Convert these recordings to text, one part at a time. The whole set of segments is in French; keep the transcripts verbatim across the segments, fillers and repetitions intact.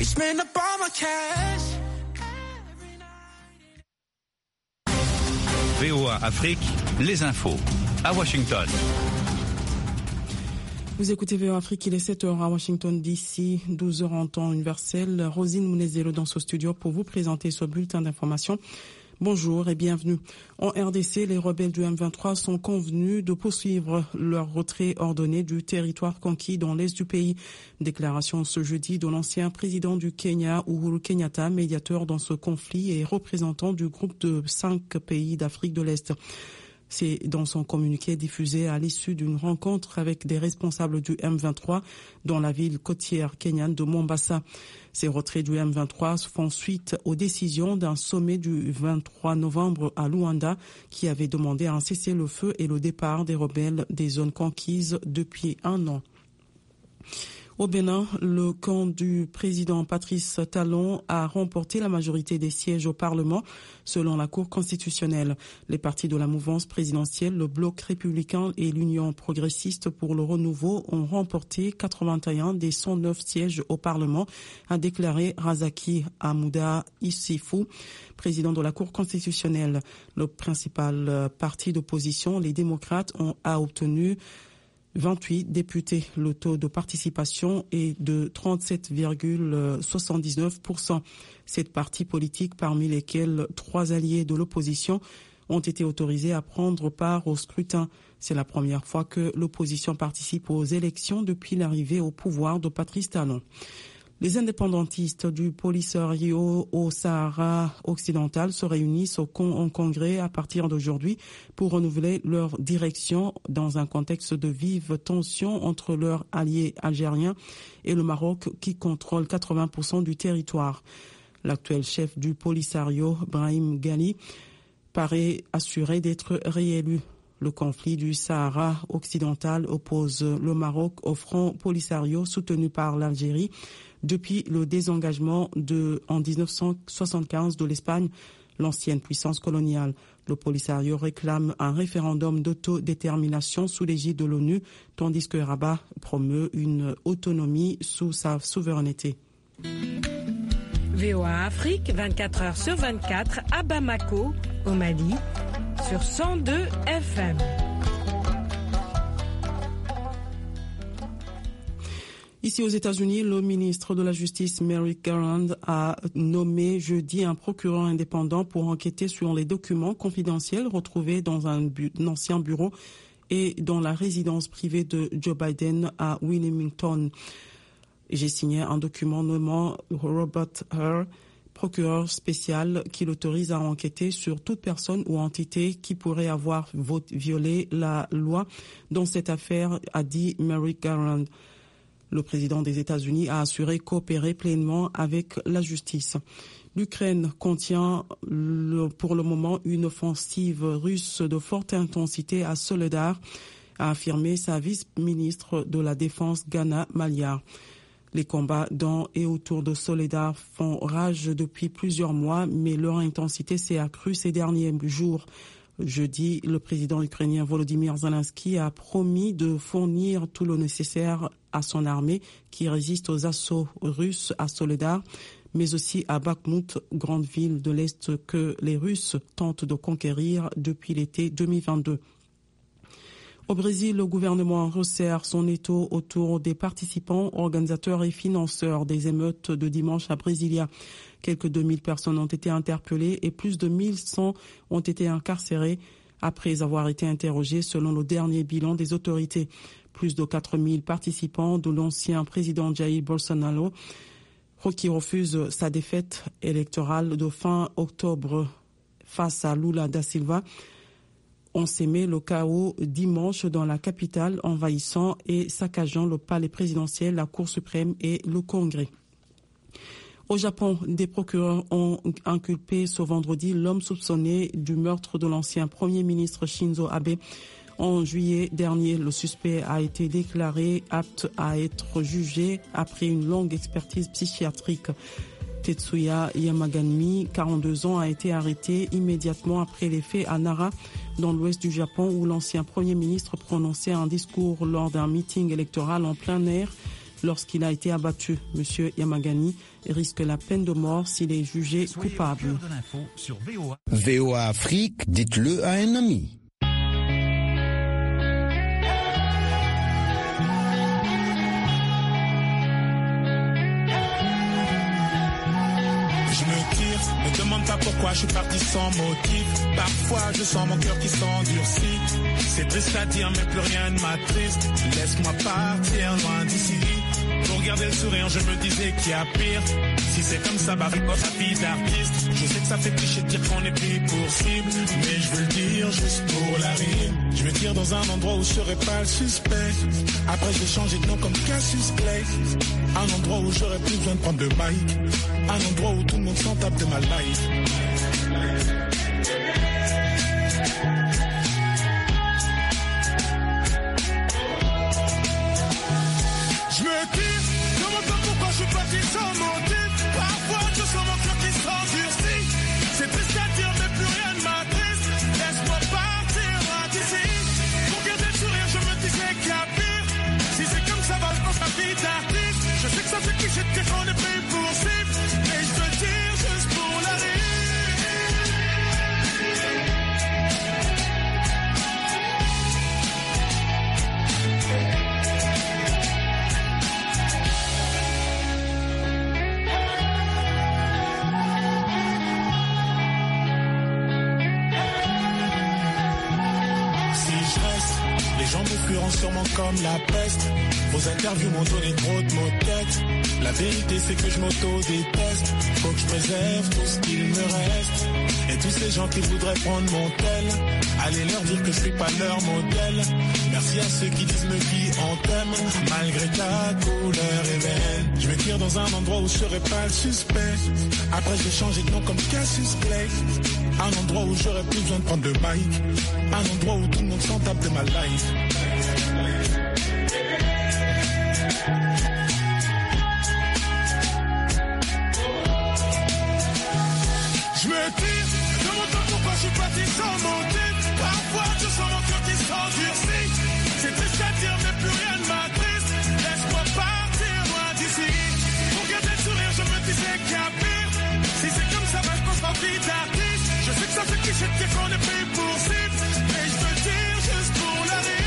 spend up all my cash. V O A Afrique, les infos à Washington. Vous écoutez V O A Afrique, il est sept heures à Washington D C, douze heures en temps universel. Rosine Mounezelo dans ce studio pour vous présenter ce bulletin d'information. Bonjour et bienvenue. En R D C, les rebelles du M vingt-trois sont convenus de poursuivre leur retrait ordonné du territoire conquis dans l'est du pays. Déclaration ce jeudi de l'ancien président du Kenya, Uhuru Kenyatta, médiateur dans ce conflit et représentant du groupe de cinq pays d'Afrique de l'Est. C'est dans son communiqué diffusé à l'issue d'une rencontre avec des responsables du M vingt-trois dans la ville côtière kenyane de Mombasa. Ces retraits du M vingt-trois font suite aux décisions d'un sommet du vingt-trois novembre à Luanda qui avait demandé un cessez-le-feu et le départ des rebelles des zones conquises depuis un an. Au Bénin, le camp du président Patrice Talon a remporté la majorité des sièges au Parlement, selon la Cour constitutionnelle. Les partis de la mouvance présidentielle, le Bloc républicain et l'Union progressiste pour le renouveau ont remporté quatre-vingt-un des cent neuf sièges au Parlement, a déclaré Razaki Hamouda Issifou, président de la Cour constitutionnelle. Le principal parti d'opposition, les démocrates, ont, a obtenu vingt-huit députés. Le taux de participation est de trente-sept virgule soixante-dix-neuf pour cent. Sept partis politiques, parmi lesquels trois alliés de l'opposition, ont été autorisés à prendre part au scrutin. C'est la première fois que l'opposition participe aux élections depuis l'arrivée au pouvoir de Patrice Talon. Les indépendantistes du Polisario au Sahara occidental se réunissent au con- en congrès à partir d'aujourd'hui pour renouveler leur direction dans un contexte de vive tension entre leurs alliés algériens et le Maroc qui contrôle quatre-vingts pour cent du territoire. L'actuel chef du Polisario, Brahim Ghali, paraît assuré d'être réélu. Le conflit du Sahara occidental oppose le Maroc au Front Polisario soutenu par l'Algérie depuis le désengagement de, en dix-neuf cent soixante-quinze de l'Espagne, l'ancienne puissance coloniale. Le Polisario réclame un référendum d'autodétermination sous l'égide de l'ONU, tandis que Rabat promeut une autonomie sous sa souveraineté. V O A Afrique, vingt-quatre heures sur vingt-quatre, à Bamako, au Mali, sur cent deux F M. Ici aux États-Unis, le ministre de la Justice Merrick Garland a nommé jeudi un procureur indépendant pour enquêter sur les documents confidentiels retrouvés dans un, bu- un ancien bureau et dans la résidence privée de Joe Biden à Wilmington. J'ai signé un document nommant Robert Hur, procureur spécial, qui l'autorise à enquêter sur toute personne ou entité qui pourrait avoir violé la loi dans cette affaire, a dit Merrick Garland. Le président des États-Unis a assuré coopérer pleinement avec la justice. L'Ukraine contient le, pour le moment une offensive russe de forte intensité à Soledar, a affirmé sa vice-ministre de la Défense Ghana Maliar. Les combats dans et autour de Soledar font rage depuis plusieurs mois, mais leur intensité s'est accrue ces derniers jours. Jeudi, le président ukrainien Volodymyr Zelensky a promis de fournir tout le nécessaire à son armée qui résiste aux assauts russes à Soledar, mais aussi à Bakhmut, grande ville de l'Est que les Russes tentent de conquérir depuis l'été deux mille vingt-deux. Au Brésil, le gouvernement resserre son étau autour des participants, organisateurs et financeurs des émeutes de dimanche à Brasilia. Quelques deux mille personnes ont été interpellées et plus de mille cent ont été incarcérées après avoir été interrogées selon le dernier bilan des autorités. Plus de quatre mille participants de l'ancien président Jair Bolsonaro, qui refuse sa défaite électorale de fin octobre face à Lula da Silva, ont sémé le chaos dimanche dans la capitale, envahissant et saccageant le palais présidentiel, la Cour suprême et le Congrès. Au Japon, des procureurs ont inculpé ce vendredi l'homme soupçonné du meurtre de l'ancien Premier ministre Shinzo Abe. En juillet dernier, le suspect a été déclaré apte à être jugé après une longue expertise psychiatrique. Tetsuya Yamagami, quarante-deux ans, a été arrêté immédiatement après les faits à Nara, dans l'ouest du Japon, où l'ancien Premier ministre prononçait un discours lors d'un meeting électoral en plein air lorsqu'il a été abattu. Monsieur Yamagani risque la peine de mort s'il est jugé coupable. V O A Afrique, dites-le à un ami. Je me tire, ne demande pas pourquoi je suis parti sans motif. Parfois je sens mon cœur qui s'endurcit. C'est triste à dire mais plus rien ne m'attriste. Laisse-moi partir loin d'ici. Pour garder le sourire je me disais qu'il y a pire. Si c'est comme ça, bah avec votre vie d'artiste. Je sais que ça fait cliché de dire qu'on est pris pour cible, mais je veux le dire juste pour la rime. Je me tire dans un endroit où je serai pas le suspect. Après j'ai changé de nom comme Cassius Clay. Un endroit où j'aurais plus besoin de prendre de mic. Un endroit où tout le monde s'en tape de ma life. Je me tire, demande pas pourquoi je suis parti sans motif. Parfois je sens mon cœur qui s'endurcit. C'est triste à dire mais plus rien ne m'attriste. Laisse-moi partir loin d'ici. Pour garder le sourire je me disais qu'il y a pire. Si c'est comme ça va je pense ma vie d'artiste. Je sais que ça fait cliché de dire qu'on est pris pour cible, mais je veux dire juste pour la rime. Les gens me fuiront sûrement comme la peste. Vos interviews m'ont donné trop de mots de tête. La vérité c'est que je m'auto-déteste. Faut que je préserve tout ce qu'il me reste. Et tous ces gens qui voudraient prendre mon tel, allez leur dire que je suis pas leur modèle. Merci à ceux qui disent me vie en thème. Malgré ta couleur éveille. Je me tire dans un endroit où je serai pas le suspect. Après je vais changer de nom comme Cassius Clay. Un endroit où j'aurais plus besoin de prendre de mic. Un endroit où tout le monde s'en tape de ma life. Je me tire, demande pas pourquoi je suis parti sans motif. Parfois je sens mon cœur qui s'endurcit. C'est triste à dire mais plus rien ne m'attriste. Laisse-moi partir loin d'ici. Pour garder le sourire je me disais qu'il y a pire. Si c'est comme ça va je pense ma vie d'artiste. Je sais que ça fait cliché de dire qu'on est pris pour cible, mais je veux dire juste pour la rime.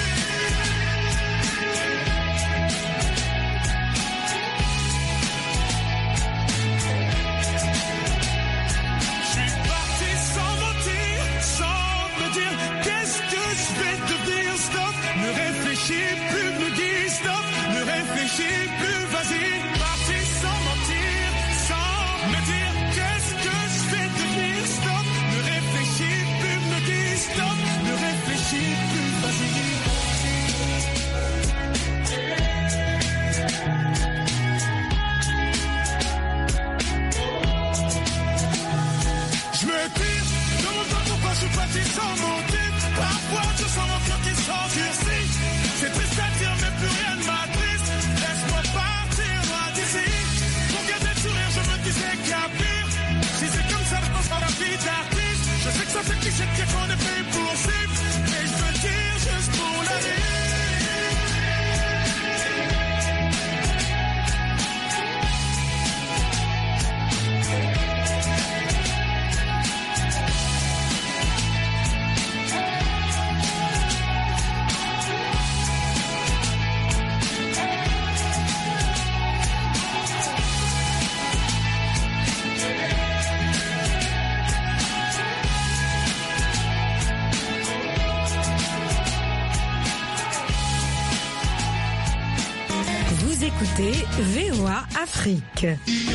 Je suis parti sans mentir, sans me dire qu'est-ce que je vais devenir. Stop, ne réfléchis plus, me dis stop, ne réfléchis plus, vas-y. Parti sans mentir, sans me dire qu'est-ce que je vais devenir. Stop, ne réfléchis plus, me dis stop, ne réfléchis plus, vas-y. Je me tire, demande pas pourquoi je suis parti sans motif. Parfois je sens mon cœur qui s'endurcit. C'est triste à dire mais plus rien ne m'attriste. Laisse-moi partir loin d'ici. Pour garder le sourire je me disais qu'il y a pire. Si c'est comme ça je pense pas la vie d'artiste. Je sais que ça fait cliché de dire qu'on est pris pour cible, mais je veux dire juste pour la rime. Vous écoutez V O A Afrique.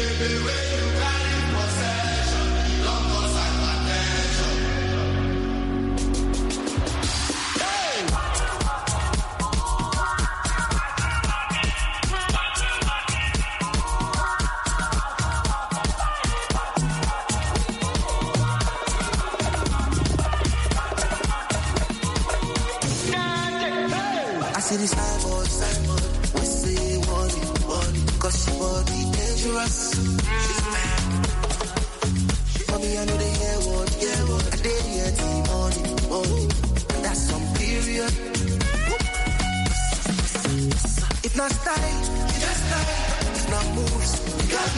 I see this cyborg, cyborg. We say want it, want it. Cause she body dangerous. She's mad. For me, I know they hear what, hear what. I did hear the morning, morning. And that's some period. If not style, our moves. We got